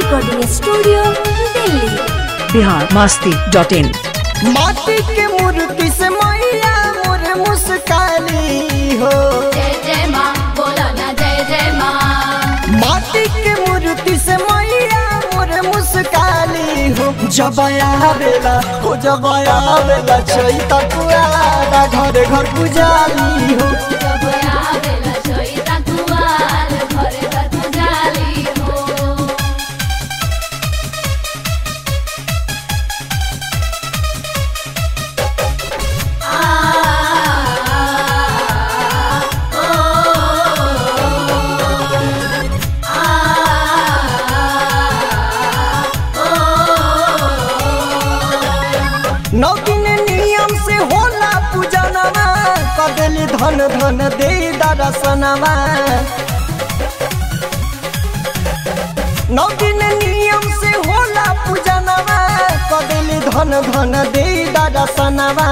Recording studio Delhi. biharmasti.in। माटी के मूर्ति से मैया मोर मुस्काली हो। जय जय माँ बोलो ना जय जय माँ। माटी के मूर्ति से मैया मोर मुस्काली हो। जब आवेला हो जब आवेला चैता कुआरा घर घर पुजाली हो। जब आवेला चैता कुआर घरे घर पुजाली हो। नौ दिन नियम से होला पूजनवा कदेली धन धन दे दर्शनवा। नौ दिन नियम से होला पूजनवा कदेली धन धन दे दर्शनवा।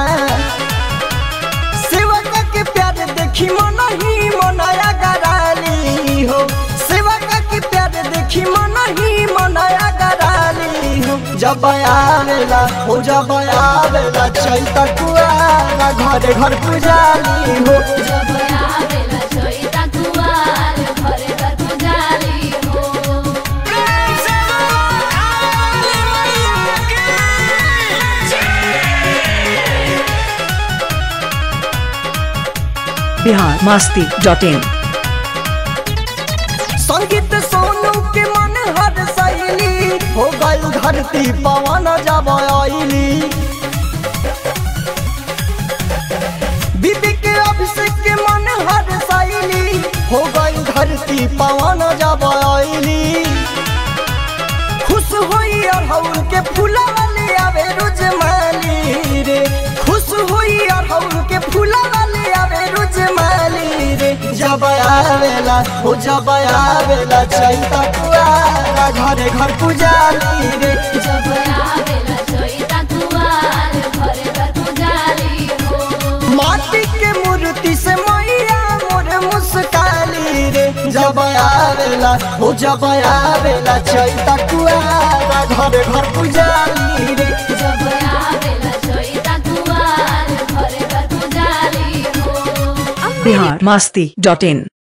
सेवक के प्यार देखी मन ही मनाया गराली हो। सेवक के प्यार देखी मन ही मनाया गराली हो। जब आवेला हो जब आवेला चैता कुआरा घरे घर पुजाली हो। जब आवेला चैता कुआर घरे घर पुजाली हो। biharmasti.in। संगीत सोनू के मन हर सैली हो गई धरती पवन जब आईली। बीबी के अभिषेक के मन हर सैली हो गई धरती पवन जब आईली। खुश हुई अड़हुल के फूला वाले आवे रुजमाली रे। खुश हुई अड़हुल के फूला वाले आवे रुजमाली रे। जब आवेला हो जब आवेला चैता कुआरा घरे घर पुजाली रे। जब आवेला चैता कुआर घरे घर पुजाली हो। माटी के मूर्ति से मैया मोर मुस्काली रे। जब आवेला हो जब आवेला चैता कुआरा घरे घर पुजाली रे। जब आवेला चैता कुआर घरे घर पुजाली हो। biharmasti.in।